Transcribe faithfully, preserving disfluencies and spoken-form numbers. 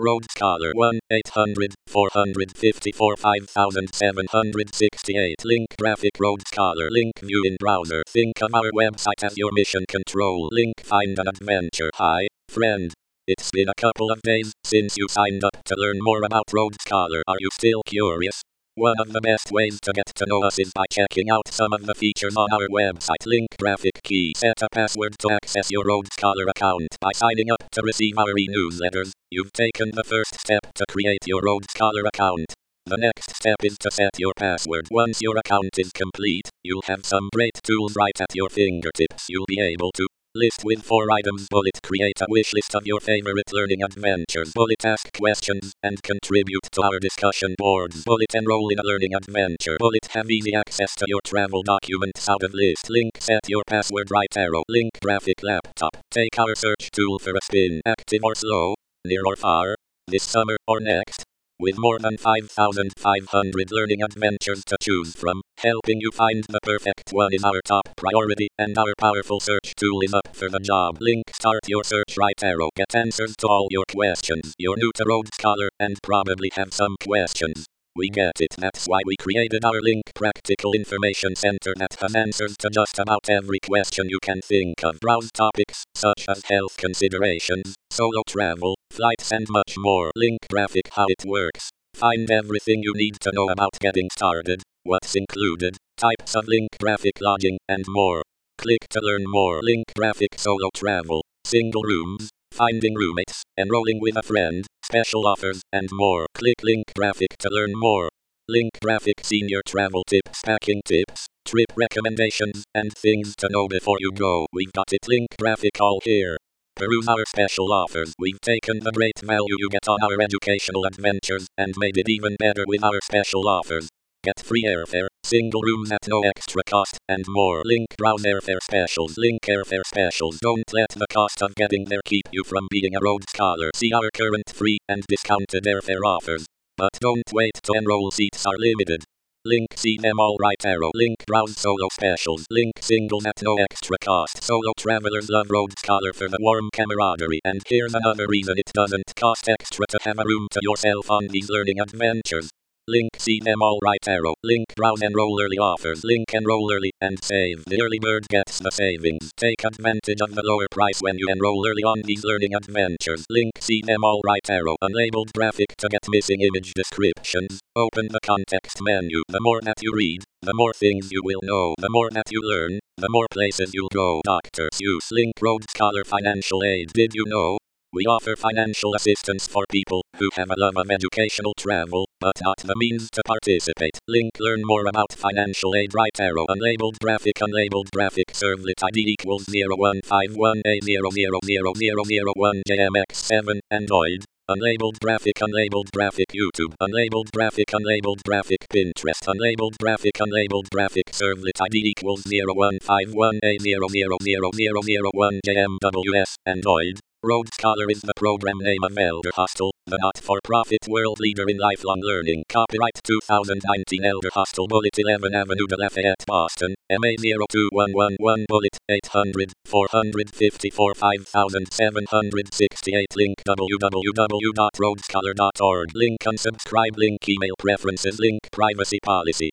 Rhodes Scholar one eight hundred four five four five seven six eight. Link graphic Rhodes Scholar. Link view in browser. Think of our website as your mission control. Link find an adventure. Hi, friend. It's been a couple of days since you signed up to learn more about Rhodes Scholar. Are you still curious? One of the best ways to get to know us is by checking out some of the features on our website. Link graphic key. Set a password to access your Rhodes Scholar account. By signing up to receive our e-newsletters, you've taken the first step to create your Rhodes Scholar account. The next step is to set your password. Once your account is complete, you'll have some great tools right at your fingertips. You'll be able to list with four items. Bullet. Create a wish list of your favorite learning adventures. Bullet. Ask questions and contribute to our discussion boards. Bullet. Enroll in a learning adventure. Bullet. Have easy access to your travel documents out of list. Link. Set your password. Right arrow. Link graphic laptop. Take our search tool for a spin. Active or slow, near or far, this summer or next. With more than five thousand five hundred learning adventures to choose from, helping you find the perfect one is our top priority, and our powerful search tool is up for the job. Link. Start your search. Right arrow. Get answers to all your questions. You're new to Rhodes Scholar and probably have some questions. We get it. That's why we created our Link Practical Information Center that has answers to just about every question you can think of. Browse topics such as health considerations, solo travel, flights and much more. Link graphic. How it works. Find everything you need to know about getting started, what's included, types of link graphic lodging, and more. Click to learn more. Link graphic. Solo travel, single rooms, finding roommates, enrolling with a friend, special offers, and more. Click link graphic to learn more. Link graphic. Senior travel tips, packing tips, trip recommendations, and things to know before you go. We've got it. Link graphic all here. Peruse our special offers. We've taken the great value you get on our educational adventures and made it even better with our special offers. Get free airfare, single rooms at no extra cost, and more. Link. Browse airfare specials. Link airfare specials. Don't let the cost of getting there keep you from being a Rhodes Scholar. See our current free and discounted airfare offers. But don't wait to enroll. Seats are limited. Link. See them all. Right arrow. Link. Browse solo specials. Link. Singles at no extra cost. Solo travelers love Rhodes Scholar for the warm camaraderie. And here's another reason it doesn't cost extra to have a room to yourself on these learning adventures. Link. See them all. Right arrow. Link. Browse enroll early offers. Link. Enroll early and save. The early bird gets the savings. Take advantage of the lower price when you enroll early on these learning adventures. Link. See them all. Right arrow. Unlabeled graphic to get missing image descriptions. Open the context menu. The more that you read, the more things you will know. The more that you learn, the more places you'll go. Doctor Seuss. Link. Rhodes Scholar financial aid. Did you know? We offer financial assistance for people who have a love of educational travel, but not the means to participate. Link. Learn more about financial aid. Right arrow. Unlabeled graphic. Unlabeled graphic. Servlet I D equals zero one five one A zero zero zero zero zero one J M X seven. Android. Unlabeled graphic. Unlabeled graphic. YouTube. Unlabeled graphic. Unlabeled graphic. Pinterest. Unlabeled graphic. Unlabeled graphic. Servlet I D equals zero one five one A zero zero zero zero zero one J M W S. Android. Rhodes Scholar is the program name of Elder Hostel, the not-for-profit world leader in lifelong learning. Copyright two thousand nineteen. Elder Hostel. Bullet. eleven Avenue de Lafayette, Boston, M A zero two one one one. Bullet. eight hundred four five four five seven six eight. Link. w w w dot rhodes scholar dot org. Link. Unsubscribe. Link. Email preferences. Link. Privacy policy.